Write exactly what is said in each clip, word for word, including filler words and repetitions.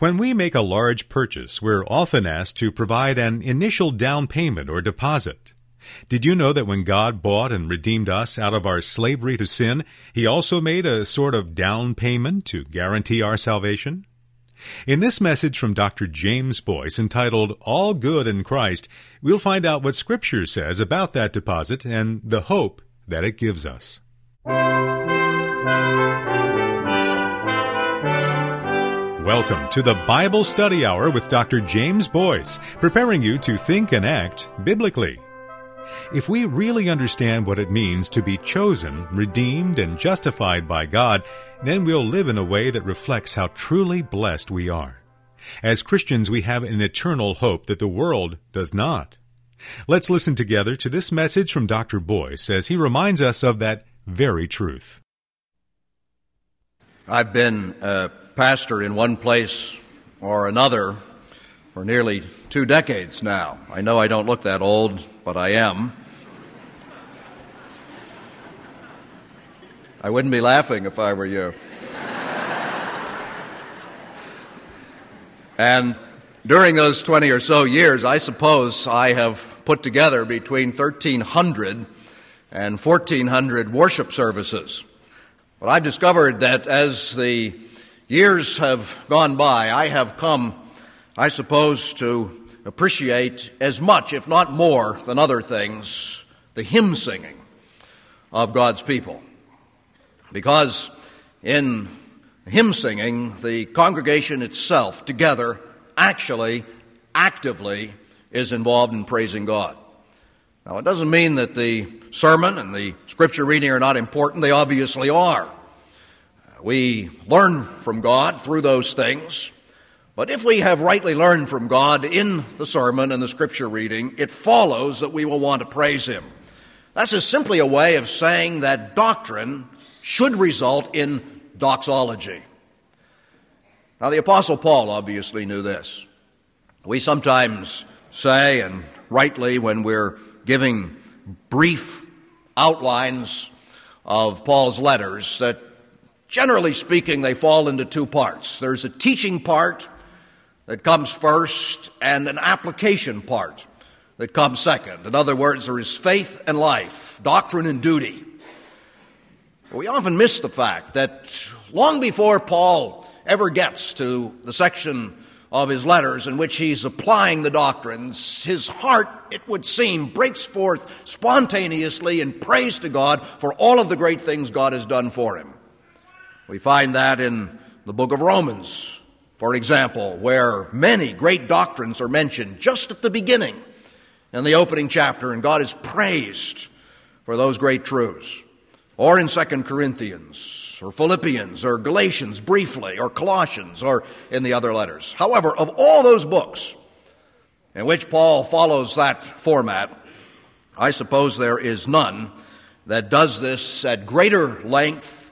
When we make a large purchase, we're often asked to provide an initial down payment or deposit. Did you know that when God bought and redeemed us out of our slavery to sin, He also made a sort of down payment to guarantee our salvation? In this message from Doctor James Boyce entitled All Good in Christ, we'll find out what Scripture says about that deposit and the hope that it gives us. Welcome to the Bible Study Hour with Doctor James Boyce, preparing you to think and act biblically. If we really understand what it means to be chosen, redeemed, and justified by God, then we'll live in a way that reflects how truly blessed we are. As Christians, we have an eternal hope that the world does not. Let's listen together to this message from Doctor Boyce as he reminds us of that very truth. I've been a pastor in one place or another for nearly two decades now. I know I don't look that old, but I am. I wouldn't be laughing if I were you. And during those twenty or so years, I suppose I have put together between thirteen hundred and fourteen hundred worship services. But I've discovered that as the years have gone by, I have come, I suppose, to appreciate as much, if not more, than other things, the hymn singing of God's people. Because in hymn singing, the congregation itself together actually, actively is involved in praising God. Now, it doesn't mean that the sermon and the scripture reading are not important. They obviously are. We learn from God through those things. But if we have rightly learned from God in the sermon and the scripture reading, it follows that we will want to praise Him. That's just simply a way of saying that doctrine should result in doxology. Now, the Apostle Paul obviously knew this. We sometimes say, and rightly when we're giving brief outlines of Paul's letters, that generally speaking they fall into two parts. There's a teaching part that comes first and an application part that comes second. In other words, there is faith and life, doctrine and duty. We often miss the fact that long before Paul ever gets to the section of his letters in which he's applying the doctrines, his heart, it would seem, breaks forth spontaneously in praise to God for all of the great things God has done for him. We find that in the book of Romans, for example, where many great doctrines are mentioned just at the beginning in the opening chapter, and God is praised for those great truths. Or in Second Corinthians, or Philippians, or Galatians briefly, or Colossians, or in the other letters. However, of all those books in which Paul follows that format, I suppose there is none that does this at greater length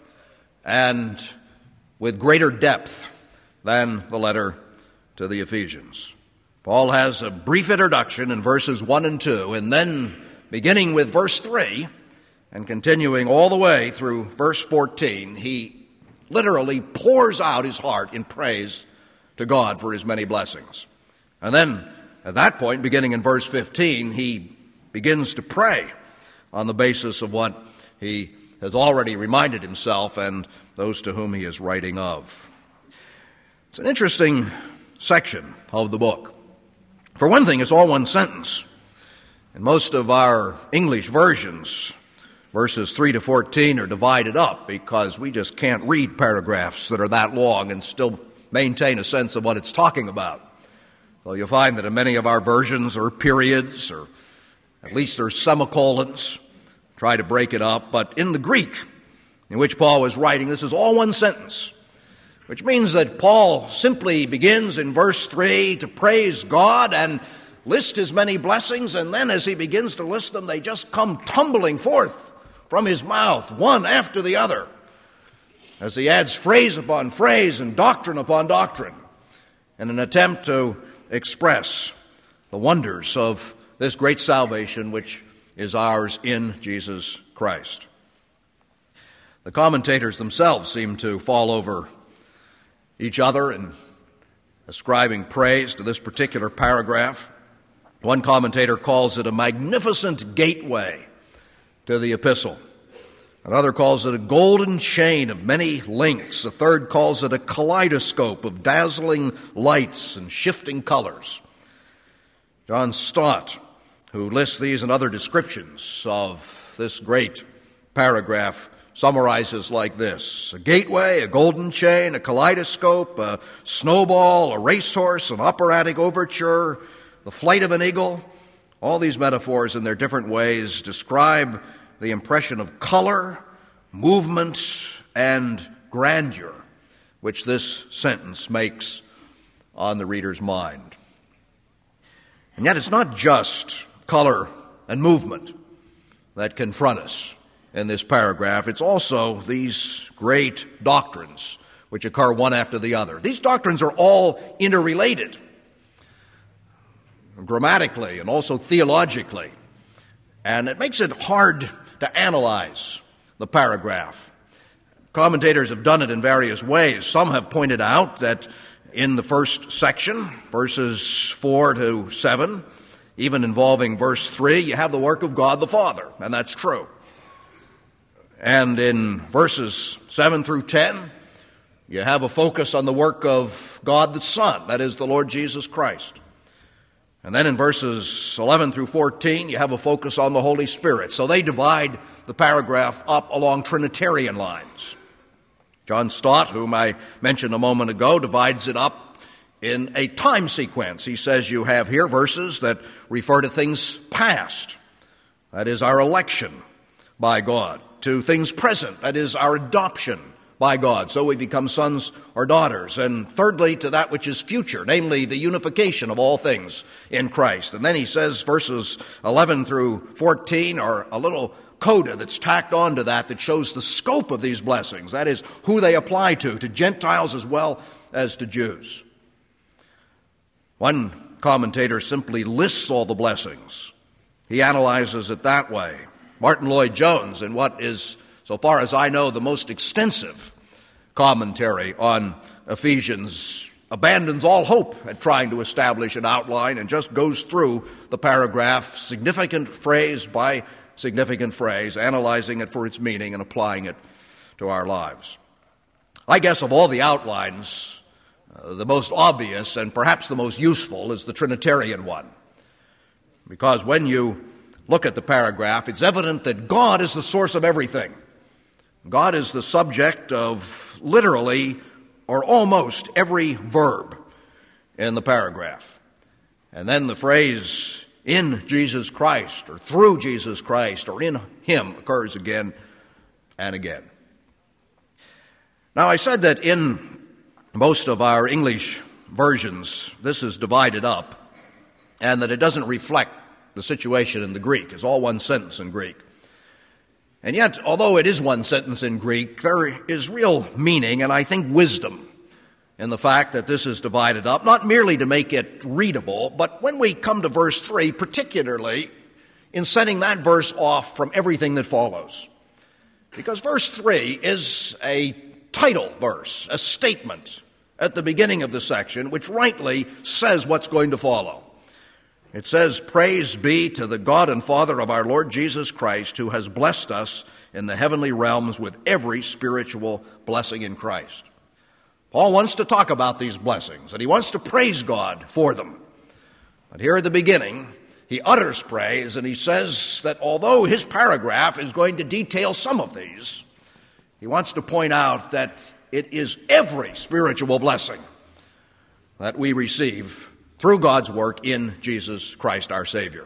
and with greater depth than the letter to the Ephesians. Paul has a brief introduction in verses one and two, and then beginning with verse three, and continuing all the way through verse fourteen, he literally pours out his heart in praise to God for His many blessings. And then, at that point, beginning in verse fifteen, he begins to pray on the basis of what he has already reminded himself and those to whom he is writing of. It's an interesting section of the book. For one thing, it's all one sentence. In most of our English versions, verses three to fourteen are divided up because we just can't read paragraphs that are that long and still maintain a sense of what it's talking about. So you'll find that in many of our versions there are periods, or at least there's semicolons. Try to break it up. But in the Greek, in which Paul was writing, this is all one sentence, which means that Paul simply begins in verse three to praise God and list His many blessings, and then as he begins to list them, they just come tumbling forth from his mouth, one after the other, as he adds phrase upon phrase and doctrine upon doctrine in an attempt to express the wonders of this great salvation which is ours in Jesus Christ. The commentators themselves seem to fall over each other in ascribing praise to this particular paragraph. One commentator calls it a magnificent gateway to the epistle. Another calls it a golden chain of many links. A third calls it a kaleidoscope of dazzling lights and shifting colors. John Stott, who lists these and other descriptions of this great paragraph, summarizes like this: a gateway, a golden chain, a kaleidoscope, a snowball, a racehorse, an operatic overture, the flight of an eagle. All these metaphors in their different ways describe the impression of color, movement, and grandeur which this sentence makes on the reader's mind. And yet it's not just color and movement that confront us in this paragraph. It's also these great doctrines which occur one after the other. These doctrines are all interrelated, grammatically and also theologically, and it makes it hard to analyze the paragraph. Commentators have done it in various ways. Some have pointed out that in the first section, verses four to seven, even involving verse three, you have the work of God the Father, and that's true. And in verses seven through ten, you have a focus on the work of God the Son, that is, the Lord Jesus Christ. And then in verses eleven through fourteen, you have a focus on the Holy Spirit. So they divide the paragraph up along Trinitarian lines. John Stott, whom I mentioned a moment ago, divides it up in a time sequence. He says you have here verses that refer to things past, that is, our election by God, to things present, that is, our adoption by God, so we become sons or daughters. And thirdly, to that which is future, namely the unification of all things in Christ. And then he says verses eleven through fourteen are a little coda that's tacked onto that that shows the scope of these blessings, that is, who they apply to, to Gentiles as well as to Jews. One commentator simply lists all the blessings. He analyzes it that way. Martin Lloyd-Jones, in what is, so far as I know, the most extensive commentary on Ephesians, abandons all hope at trying to establish an outline and just goes through the paragraph, significant phrase by significant phrase, analyzing it for its meaning and applying it to our lives. I guess of all the outlines, uh, the most obvious and perhaps the most useful is the Trinitarian one. Because when you look at the paragraph, it's evident that God is the source of everything. God is the subject of literally or almost every verb in the paragraph. And then the phrase, in Jesus Christ, or through Jesus Christ, or in Him, occurs again and again. Now, I said that in most of our English versions, this is divided up, and that it doesn't reflect the situation in the Greek. It's all one sentence in Greek. And yet, although it is one sentence in Greek, there is real meaning and I think wisdom in the fact that this is divided up, not merely to make it readable, but when we come to verse three, particularly in setting that verse off from everything that follows. Because verse three is a title verse, a statement at the beginning of the section, which rightly says what's going to follow. It says, "Praise be to the God and Father of our Lord Jesus Christ, who has blessed us in the heavenly realms with every spiritual blessing in Christ." Paul wants to talk about these blessings, and he wants to praise God for them. But here at the beginning, he utters praise, and he says that although his paragraph is going to detail some of these, he wants to point out that it is every spiritual blessing that we receive through God's work in Jesus Christ our Savior.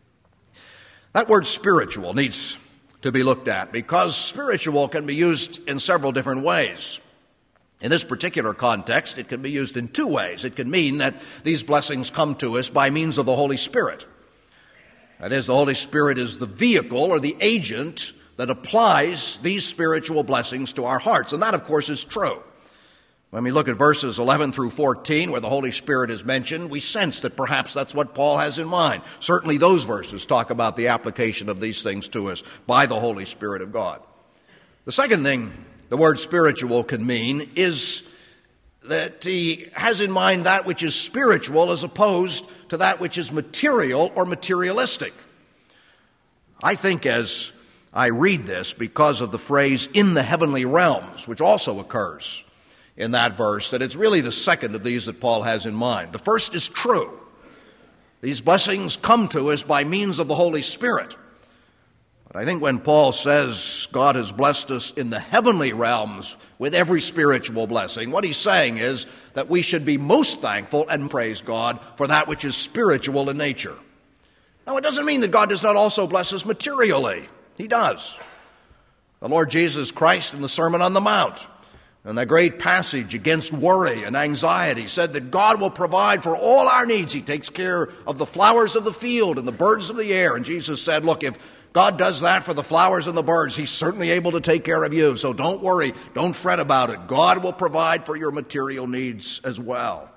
That word spiritual needs to be looked at because spiritual can be used in several different ways. In this particular context, it can be used in two ways. It can mean that these blessings come to us by means of the Holy Spirit. That is, the Holy Spirit is the vehicle or the agent that applies these spiritual blessings to our hearts. And that, of course, is true. When we look at verses eleven through fourteen, where the Holy Spirit is mentioned, we sense that perhaps that's what Paul has in mind. Certainly those verses talk about the application of these things to us by the Holy Spirit of God. The second thing the word spiritual can mean is that he has in mind that which is spiritual as opposed to that which is material or materialistic. I think as I read this, because of the phrase "in the heavenly realms," which also occurs in that verse, that it's really the second of these that Paul has in mind. The first is true. These blessings come to us by means of the Holy Spirit. But I think when Paul says God has blessed us in the heavenly realms with every spiritual blessing, what he's saying is that we should be most thankful and praise God for that which is spiritual in nature. Now, it doesn't mean that God does not also bless us materially. He does. The Lord Jesus Christ in the Sermon on the Mount, in that great passage against worry and anxiety, said that God will provide for all our needs. He takes care of the flowers of the field and the birds of the air. And Jesus said, look, if God does that for the flowers and the birds, he's certainly able to take care of you. So don't worry, don't fret about it. God will provide for your material needs as well.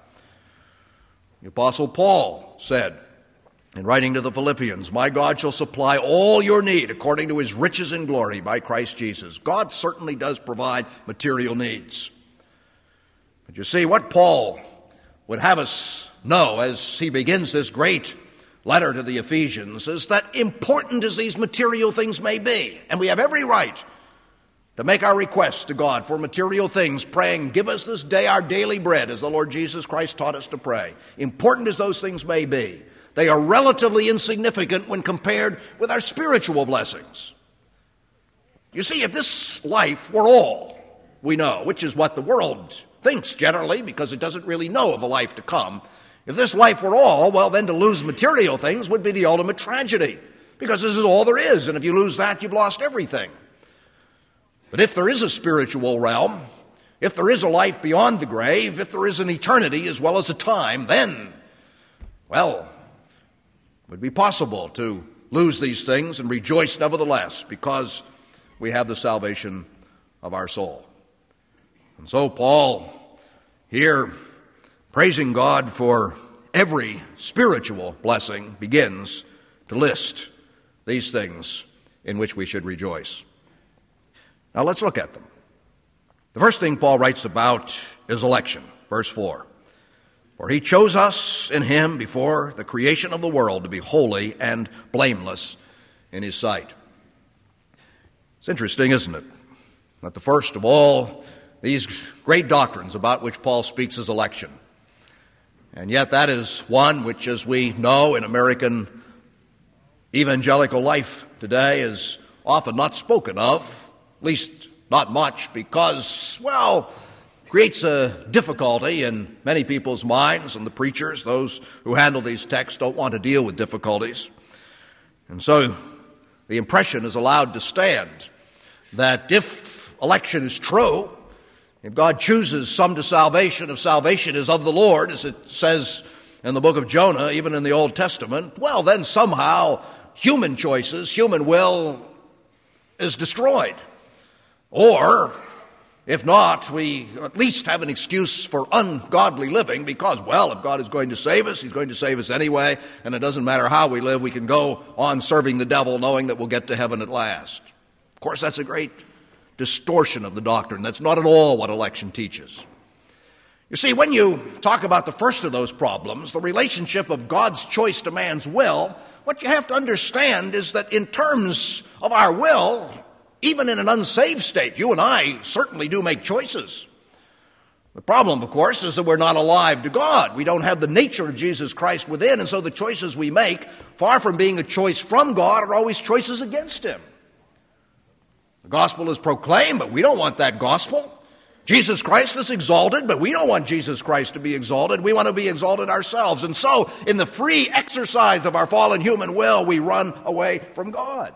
The Apostle Paul said, in writing to the Philippians, my God shall supply all your need according to his riches in glory by Christ Jesus. God certainly does provide material needs. But you see, what Paul would have us know as he begins this great letter to the Ephesians is that important as these material things may be, and we have every right to make our requests to God for material things, praying, give us this day our daily bread, as the Lord Jesus Christ taught us to pray. Important as those things may be, they are relatively insignificant when compared with our spiritual blessings. You see, if this life were all we know, which is what the world thinks generally because it doesn't really know of a life to come, if this life were all, well, then to lose material things would be the ultimate tragedy, because this is all there is, and if you lose that, you've lost everything. But if there is a spiritual realm, if there is a life beyond the grave, if there is an eternity as well as a time, then, well, it would be possible to lose these things and rejoice nevertheless because we have the salvation of our soul. And so Paul here, praising God for every spiritual blessing, begins to list these things in which we should rejoice. Now let's look at them. The first thing Paul writes about is election, verse four. For he chose us in him before the creation of the world to be holy and blameless in his sight. It's interesting, isn't it, that the first of all these great doctrines about which Paul speaks is election. And yet that is one which, as we know in American evangelical life today, is often not spoken of, at least not much, because, well, creates a difficulty in many people's minds, and the preachers, those who handle these texts, don't want to deal with difficulties. And so the impression is allowed to stand that if election is true, if God chooses some to salvation, if salvation is of the Lord, as it says in the book of Jonah, even in the Old Testament, well, then somehow human choices, human will is destroyed. Or, if not, we at least have an excuse for ungodly living because, well, if God is going to save us, he's going to save us anyway, and it doesn't matter how we live, we can go on serving the devil knowing that we'll get to heaven at last. Of course, that's a great distortion of the doctrine. That's not at all what election teaches. You see, when you talk about the first of those problems, the relationship of God's choice to man's will, what you have to understand is that in terms of our will, even in an unsaved state, you and I certainly do make choices. The problem, of course, is that we're not alive to God. We don't have the nature of Jesus Christ within, and so the choices we make, far from being a choice from God, are always choices against him. The gospel is proclaimed, but we don't want that gospel. Jesus Christ is exalted, but we don't want Jesus Christ to be exalted. We want to be exalted ourselves. And so, in the free exercise of our fallen human will, we run away from God.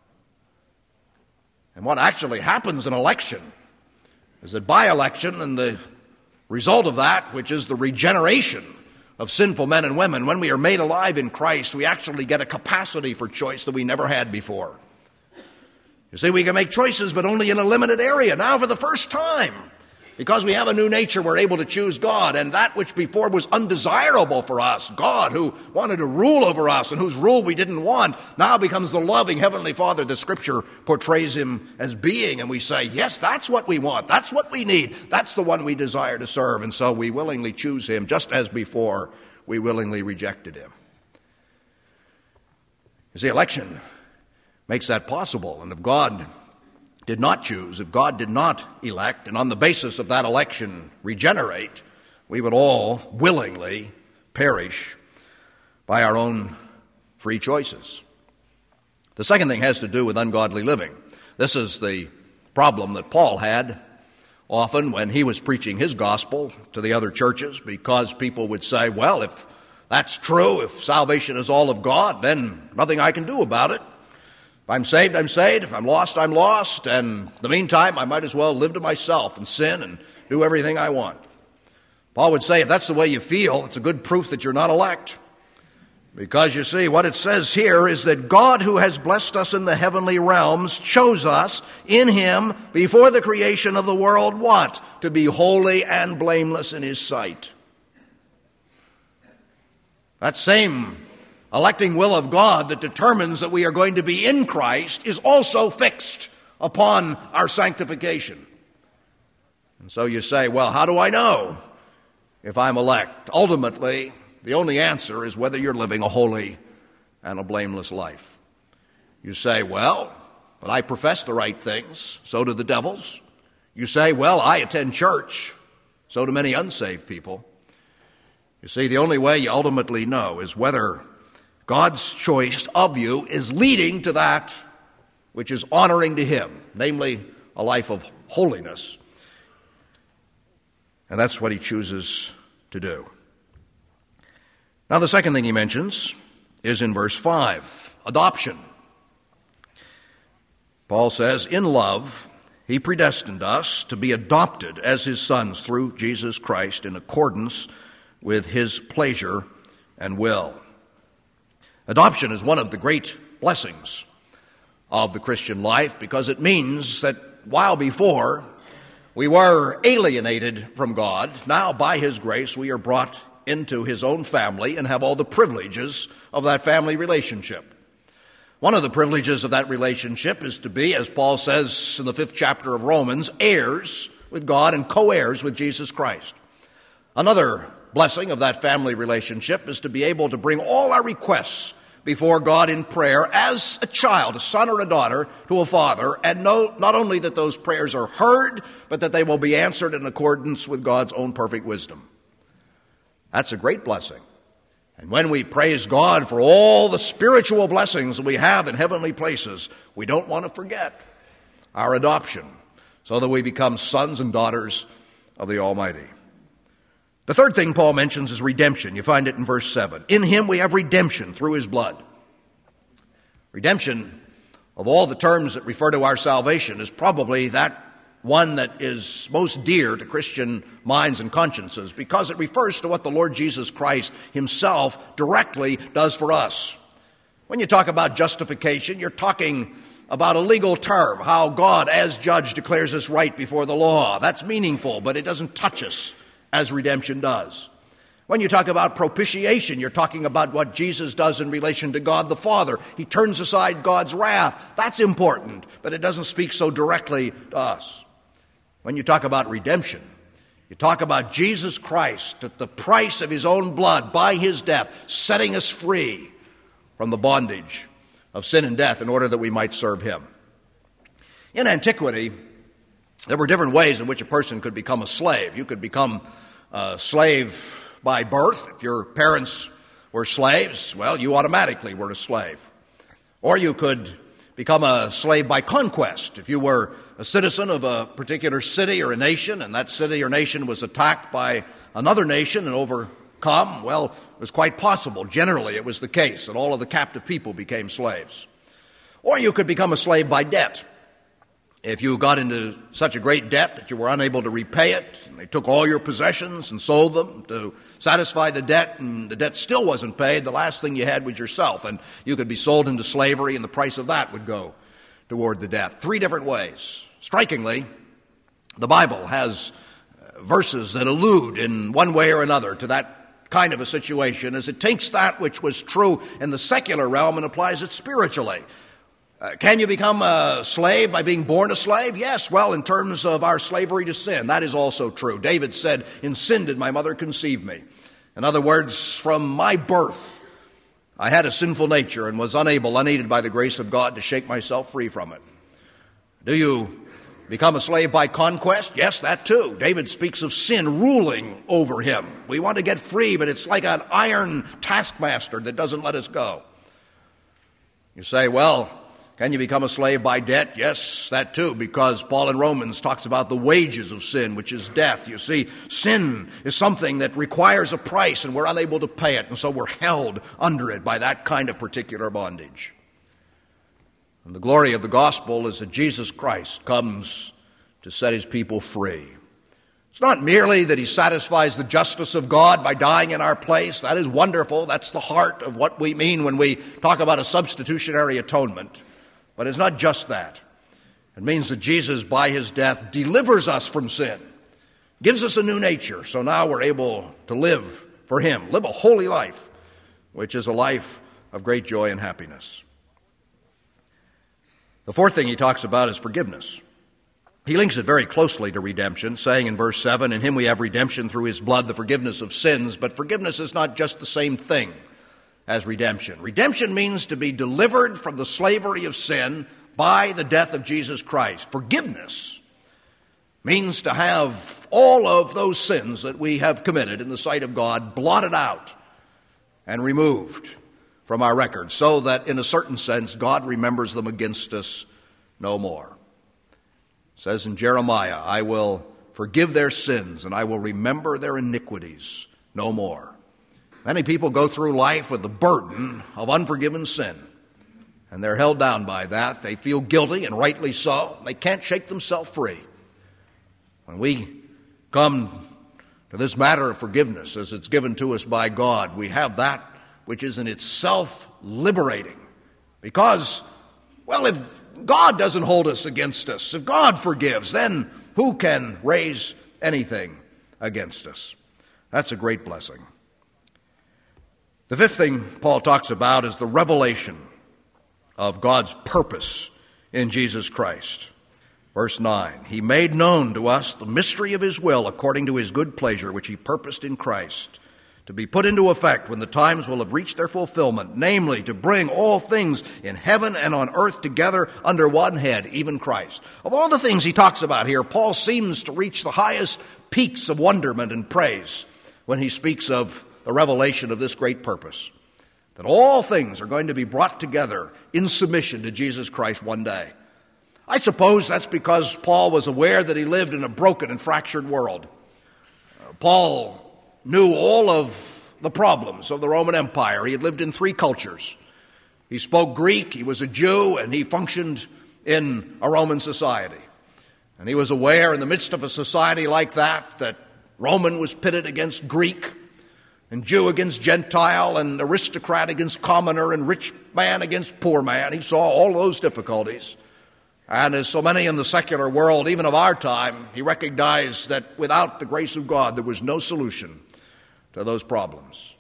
And what actually happens in election is that by election and the result of that, which is the regeneration of sinful men and women, when we are made alive in Christ, we actually get a capacity for choice that we never had before. You see, we can make choices, but only in a limited area. Now, for the first time Because we have a new nature, we're able to choose God, and that which before was undesirable for us, God who wanted to rule over us and whose rule we didn't want, now becomes the loving Heavenly Father the Scripture portrays him as being, and we say, yes, that's what we want, that's what we need, that's the one we desire to serve, and so we willingly choose him, just as before we willingly rejected him. You see, election makes that possible, and if God did not choose, if God did not elect, and on the basis of that election regenerate, we would all willingly perish by our own free choices. The second thing has to do with ungodly living. This is the problem that Paul had often when he was preaching his gospel to the other churches, because people would say, well, if that's true, if salvation is all of God, then nothing I can do about it. If I'm saved, I'm saved. If I'm lost, I'm lost. And in the meantime, I might as well live to myself and sin and do everything I want. Paul would say, if that's the way you feel, it's a good proof that you're not elect. Because you see, what it says here is that God, who has blessed us in the heavenly realms, chose us in him before the creation of the world, what? To be holy and blameless in his sight. That same electing will of God that determines that we are going to be in Christ is also fixed upon our sanctification. And so you say, well, how do I know if I'm elect? Ultimately, the only answer is whether you're living a holy and a blameless life. You say, well, but I profess the right things, so do the devils. You say, well, I attend church, so do many unsaved people. You see, the only way you ultimately know is whether God's choice of you is leading to that which is honoring to him, namely a life of holiness. And that's what he chooses to do. Now, the second thing he mentions is in verse five, adoption. Paul says, in love, he predestined us to be adopted as his sons through Jesus Christ in accordance with his pleasure and will. Adoption is one of the great blessings of the Christian life because it means that while before we were alienated from God, now by his grace we are brought into his own family and have all the privileges of that family relationship. One of the privileges of that relationship is to be, as Paul says in the fifth chapter of Romans, heirs with God and co-heirs with Jesus Christ. Another blessing of that family relationship is to be able to bring all our requests before God in prayer as a child, a son or a daughter, to a father, and know not only that those prayers are heard, but that they will be answered in accordance with God's own perfect wisdom. That's a great blessing. And when we praise God for all the spiritual blessings we have in heavenly places, we don't want to forget our adoption so that we become sons and daughters of the Almighty. The third thing Paul mentions is redemption. You find it in verse seven. In him we have redemption through his blood. Redemption, of all the terms that refer to our salvation, is probably that one that is most dear to Christian minds and consciences because it refers to what the Lord Jesus Christ himself directly does for us. When you talk about justification, you're talking about a legal term, how God as judge declares us right before the law. That's meaningful, but it doesn't touch us as redemption does. When you talk about propitiation, you're talking about what Jesus does in relation to God the Father. He turns aside God's wrath. That's important, but it doesn't speak so directly to us. When you talk about redemption, you talk about Jesus Christ at the price of his own blood by his death, setting us free from the bondage of sin and death in order that we might serve him. In antiquity, there were different ways in which a person could become a slave. You could become a slave by birth. If your parents were slaves, well, you automatically were a slave. Or you could become a slave by conquest. If you were a citizen of a particular city or a nation, and that city or nation was attacked by another nation and overcome, well, it was quite possible. Generally, it was the case that all of the captive people became slaves. Or you could become a slave by debt. If you got into such a great debt that you were unable to repay it, and they took all your possessions and sold them to satisfy the debt, and the debt still wasn't paid, the last thing you had was yourself, and you could be sold into slavery, and the price of that would go toward the debt. Three different ways. Strikingly, the Bible has verses that allude in one way or another to that kind of a situation, as it takes that which was true in the secular realm and applies it spiritually. Uh, can you become a slave by being born a slave? Yes, well, in terms of our slavery to sin, that is also true. David said, "In sin did my mother conceive me." In other words, from my birth, I had a sinful nature and was unable, unaided by the grace of God, to shake myself free from it. Do you become a slave by conquest? Yes, that too. David speaks of sin ruling over him. We want to get free, but it's like an iron taskmaster that doesn't let us go. You say, well, can you become a slave by debt? Yes, that too, because Paul in Romans talks about the wages of sin, which is death. You see, sin is something that requires a price, and we're unable to pay it, and so we're held under it by that kind of particular bondage. And the glory of the gospel is that Jesus Christ comes to set his people free. It's not merely that he satisfies the justice of God by dying in our place. That is wonderful. That's the heart of what we mean when we talk about a substitutionary atonement. But it's not just that. It means that Jesus, by his death, delivers us from sin, gives us a new nature. So now we're able to live for him, live a holy life, which is a life of great joy and happiness. The fourth thing he talks about is forgiveness. He links it very closely to redemption, saying in verse seven, "In him we have redemption through his blood, the forgiveness of sins." But forgiveness is not just the same thing as redemption. Redemption means to be delivered from the slavery of sin by the death of Jesus Christ. Forgiveness means to have all of those sins that we have committed in the sight of God blotted out and removed from our record, so that in a certain sense God remembers them against us no more. It says in Jeremiah, "I will forgive their sins and I will remember their iniquities no more." Many people go through life with the burden of unforgiven sin, and they're held down by that. They feel guilty, and rightly so. They can't shake themselves free. When we come to this matter of forgiveness as it's given to us by God, we have that which is in itself liberating. Because, well, if God doesn't hold us against us, if God forgives, then who can raise anything against us? That's a great blessing. The fifth thing Paul talks about is the revelation of God's purpose in Jesus Christ. Verse nine, "He made known to us the mystery of his will according to his good pleasure, which he purposed in Christ, to be put into effect when the times will have reached their fulfillment, namely to bring all things in heaven and on earth together under one head, even Christ." Of all the things he talks about here, Paul seems to reach the highest peaks of wonderment and praise when he speaks of the revelation of this great purpose, that all things are going to be brought together in submission to Jesus Christ one day. I suppose that's because Paul was aware that he lived in a broken and fractured world. Uh, Paul knew all of the problems of the Roman Empire. He had lived in three cultures. He spoke Greek, he was a Jew, and he functioned in a Roman society. And he was aware in the midst of a society like that, that Roman was pitted against Greek, and Jew against Gentile, and aristocrat against commoner, and rich man against poor man. He saw all those difficulties. And as so many in the secular world, even of our time, he recognized that without the grace of God, there was no solution to those problems.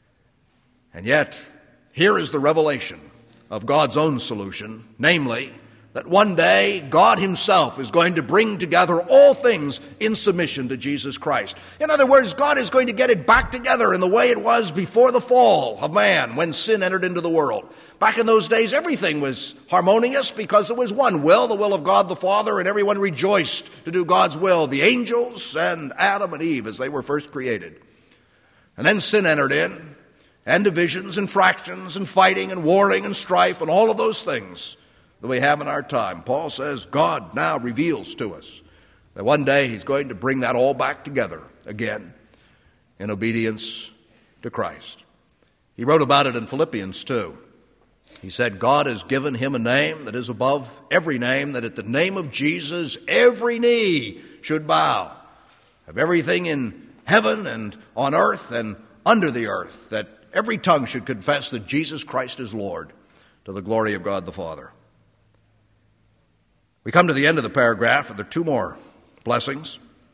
And yet, here is the revelation of God's own solution, namely, that one day God himself is going to bring together all things in submission to Jesus Christ. In other words, God is going to get it back together in the way it was before the fall of man, when sin entered into the world. Back in those days, everything was harmonious because there was one will, the will of God the Father, and everyone rejoiced to do God's will, the angels and Adam and Eve as they were first created. And then sin entered in, and divisions and fractions and fighting and warring and strife and all of those things that we have in our time. Paul says God now reveals to us that one day he's going to bring that all back together again in obedience to Christ. He wrote about it in Philippians too. He said, God has given him a name that is above every name, that at the name of Jesus every knee should bow, of everything in heaven and on earth and under the earth, that every tongue should confess that Jesus Christ is Lord, to the glory of God the Father. We come to the end of the paragraph, and there are two more blessings.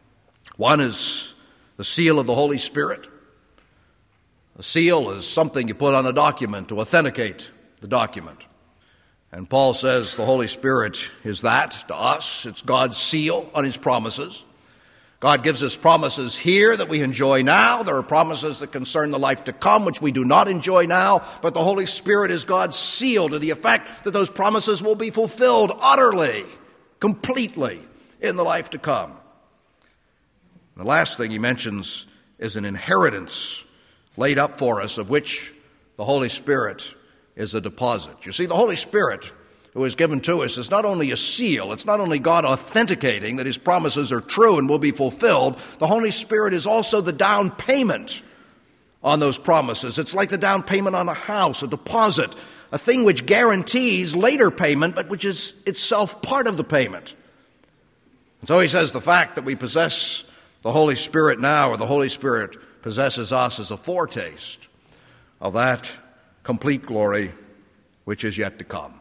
One is the seal of the Holy Spirit. A seal is something you put on a document to authenticate the document. And Paul says the Holy Spirit is that to us. It's God's seal on his promises. God gives us promises here that we enjoy now. There are promises that concern the life to come, which we do not enjoy now. But the Holy Spirit is God's seal to the effect that those promises will be fulfilled utterly, completely in the life to come. The last thing he mentions is an inheritance laid up for us, of which the Holy Spirit is a deposit. You see, the Holy Spirit who is given to us is not only a seal, it's not only God authenticating that his promises are true and will be fulfilled. The Holy Spirit is also the down payment on those promises. It's like the down payment on a house, a deposit, a thing which guarantees later payment, but which is itself part of the payment. And so he says the fact that we possess the Holy Spirit now, or the Holy Spirit possesses us, as a foretaste of that complete glory which is yet to come.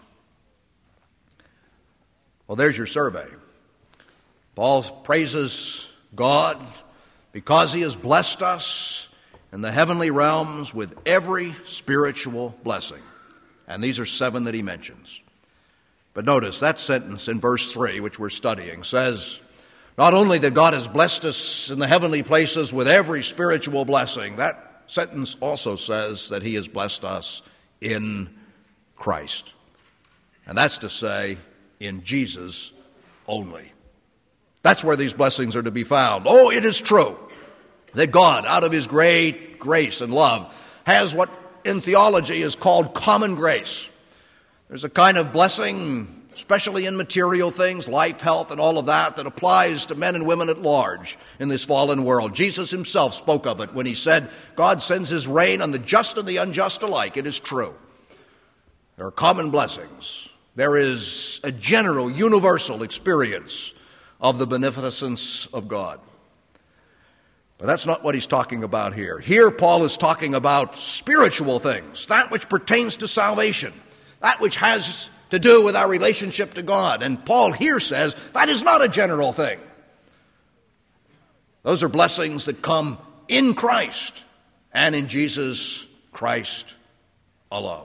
Well, there's your survey. Paul praises God because he has blessed us in the heavenly realms with every spiritual blessing. And these are seven that he mentions. But notice that sentence in verse three, which we're studying, says not only that God has blessed us in the heavenly places with every spiritual blessing, that sentence also says that he has blessed us in Christ. And that's to say, in Jesus only. That's where these blessings are to be found. Oh, it is true that God, out of his great grace and love, has what in theology is called common grace. There's a kind of blessing, especially in material things, life, health, and all of that, that applies to men and women at large in this fallen world. Jesus himself spoke of it when he said, God sends his rain on the just and the unjust alike. It is true. There are common blessings. There is a general, universal experience of the beneficence of God. But that's not what he's talking about here. Here, Paul is talking about spiritual things, that which pertains to salvation, that which has to do with our relationship to God. And Paul here says that is not a general thing. Those are blessings that come in Christ and in Jesus Christ alone.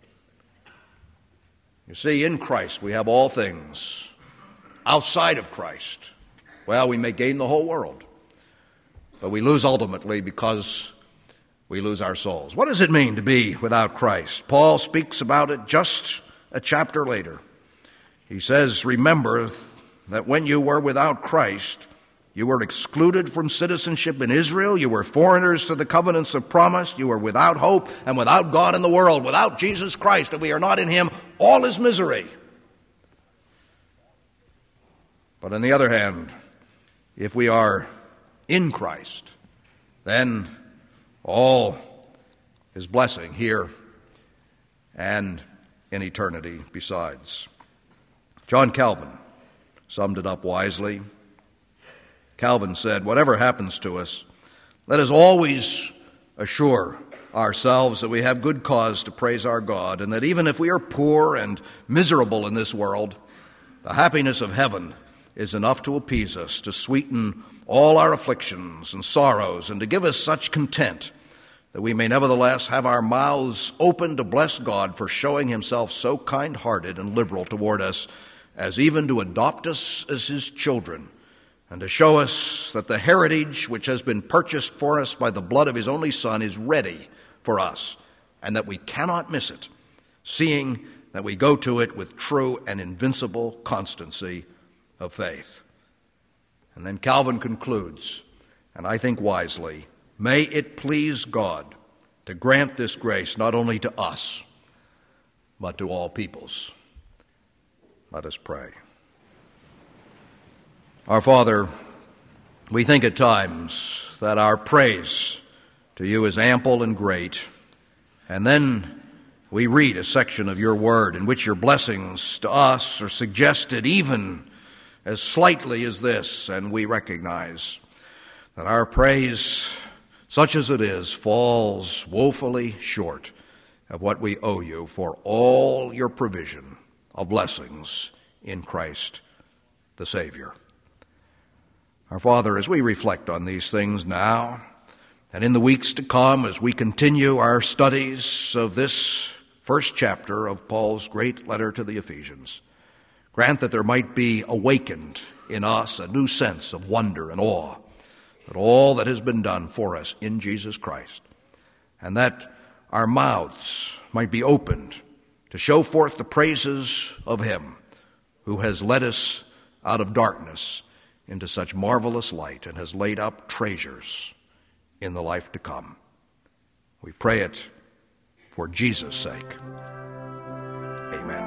You see, in Christ we have all things. Outside of Christ, well, we may gain the whole world, but we lose ultimately because we lose our souls. What does it mean to be without Christ? Paul speaks about it just a chapter later. He says, remember that when you were without Christ, you were excluded from citizenship in Israel. You were foreigners to the covenants of promise. You were without hope and without God in the world. Without Jesus Christ, and we are not in him, all is misery. But on the other hand, if we are in Christ, then all is blessing here and in eternity besides. John Calvin summed it up wisely. Calvin said, whatever happens to us, let us always assure ourselves that we have good cause to praise our God, and that even if we are poor and miserable in this world, the happiness of heaven is enough to appease us, to sweeten all our afflictions and sorrows, and to give us such content that we may nevertheless have our mouths open to bless God for showing himself so kind-hearted and liberal toward us as even to adopt us as his children, and to show us that the heritage which has been purchased for us by the blood of his only Son is ready for us, and that we cannot miss it, seeing that we go to it with true and invincible constancy of faith. And then Calvin concludes, and I think wisely, may it please God to grant this grace not only to us, but to all peoples. Let us pray. Our Father, we think at times that our praise to you is ample and great, and then we read a section of your word in which your blessings to us are suggested even as slightly as this, and we recognize that our praise, such as it is, falls woefully short of what we owe you for all your provision of blessings in Christ the Savior. Our Father, as we reflect on these things now, and in the weeks to come, as we continue our studies of this first chapter of Paul's great letter to the Ephesians, grant that there might be awakened in us a new sense of wonder and awe at all that has been done for us in Jesus Christ, and that our mouths might be opened to show forth the praises of Him who has led us out of darkness into such marvelous light and has laid up treasures in the life to come. We pray it for Jesus' sake. Amen.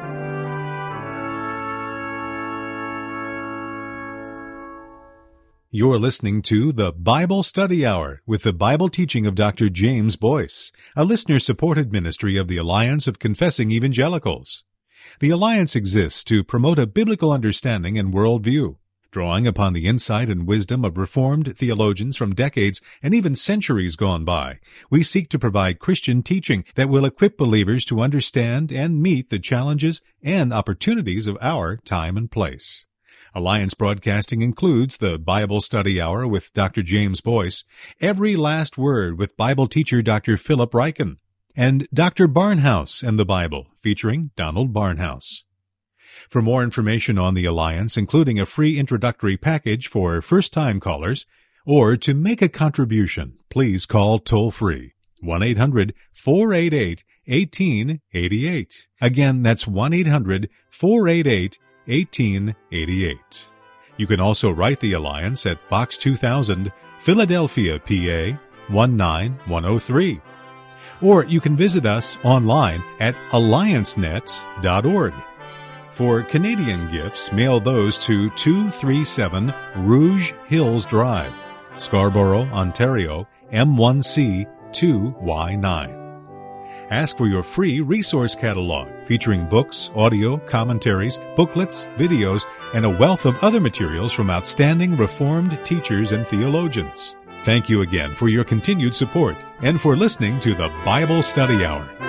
You're listening to the Bible Study Hour with the Bible teaching of Doctor James Boyce, a listener-supported ministry of the Alliance of Confessing Evangelicals. The Alliance exists to promote a biblical understanding and worldview, drawing upon the insight and wisdom of Reformed theologians from decades and even centuries gone by. We seek to provide Christian teaching that will equip believers to understand and meet the challenges and opportunities of our time and place. Alliance Broadcasting includes the Bible Study Hour with Doctor James Boyce, Every Last Word with Bible teacher Doctor Philip Ryken, and Doctor Barnhouse and the Bible, featuring Donald Barnhouse. For more information on the Alliance, including a free introductory package for first-time callers, or to make a contribution, please call toll-free one eight hundred four eight eight one eight eight eight. Again, that's one eight hundred four eight eight eighteen eighty-eight. You can also write the Alliance at Box two thousand, Philadelphia, P A one nine one oh three. Or you can visit us online at alliance net dot org. For Canadian gifts, mail those to two thirty-seven Rouge Hills Drive, Scarborough, Ontario, M one C two Y nine. Ask for your free resource catalog featuring books, audio, commentaries, booklets, videos, and a wealth of other materials from outstanding Reformed teachers and theologians. Thank you again for your continued support and for listening to the Bible Study Hour.